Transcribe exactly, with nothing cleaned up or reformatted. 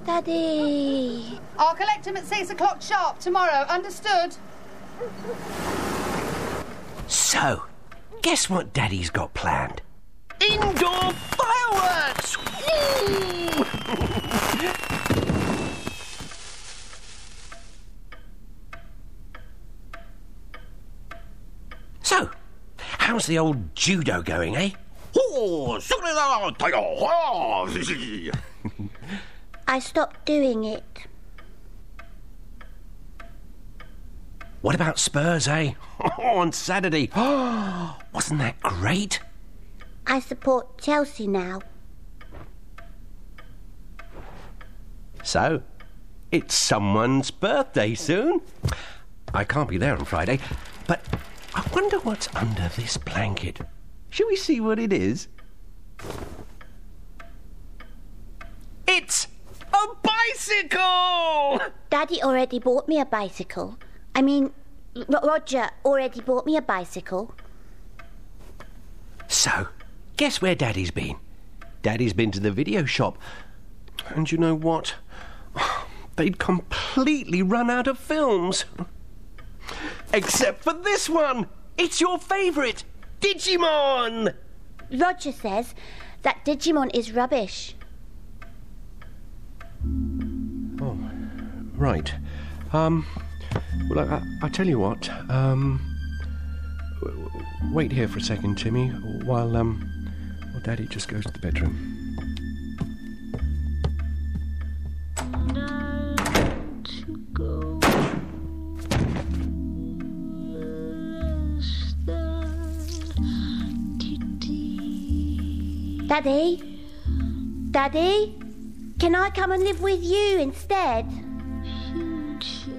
Daddy. I'll collect him at six o'clock sharp tomorrow, understood? So, guess what Daddy's got planned? Indoor fireworks! Woo! So, how's the old judo going, eh? I stopped doing it. What about Spurs, eh? On Saturday. Wasn't that great? I support Chelsea now. So, it's someone's birthday soon. I can't be there on Friday, but I wonder what's under this blanket. Shall we see what it is? It's a bicycle! Daddy already bought me a bicycle. I mean, R- Roger already bought me a bicycle. So, guess where Daddy's been? Daddy's been to the video shop. And you know what? They'd completely run out of films. Except for this one. It's your favourite, Digimon. Roger says that Digimon is rubbish. Oh, right. Um, well, I, I tell you what. Um, w- w- wait here for a second, Timmy, while um, while Daddy just goes to the bedroom. Daddy? Daddy? Can I come and live with you instead?